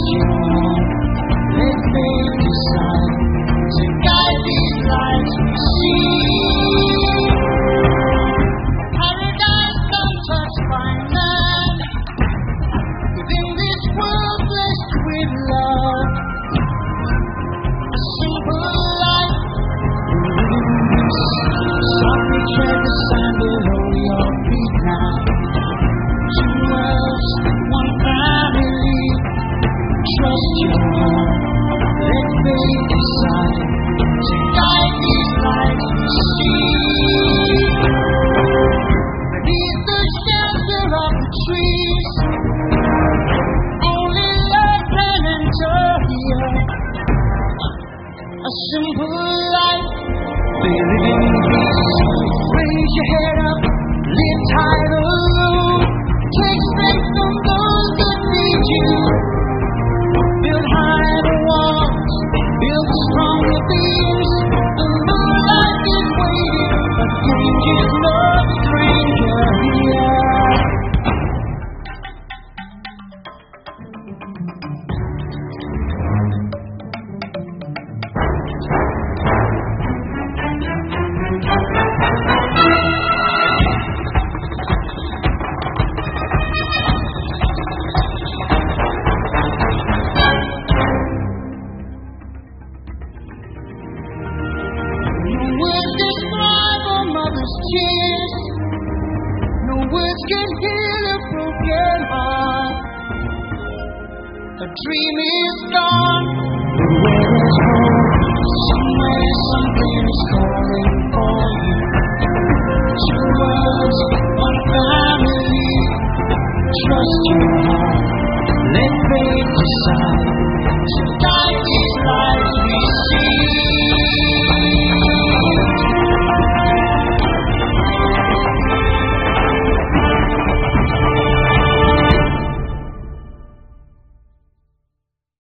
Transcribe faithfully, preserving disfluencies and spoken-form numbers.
you home. Let fate decide to guide these lives we see. Paradise untouched by man, within this world blessed with love. A simple life, softly tread the sand below your feet now. Two worlds, one family. Trust your heart, let fate decide to guide these lives we see. Beneath the shelter of the trees, only love can enter here. A simple life, they live in peace. Raise your head up, lift high the road. Take strength from those that need you. Build high the walls, build stronger beams. The moonlight is waiting, but danger's no stranger here. No words describe a mother's tears. No words can heal a broken heart. A dream is gone, but where there's hope, somewhere something is calling for you. Two worlds, one family. Trust your heart, let fate decide to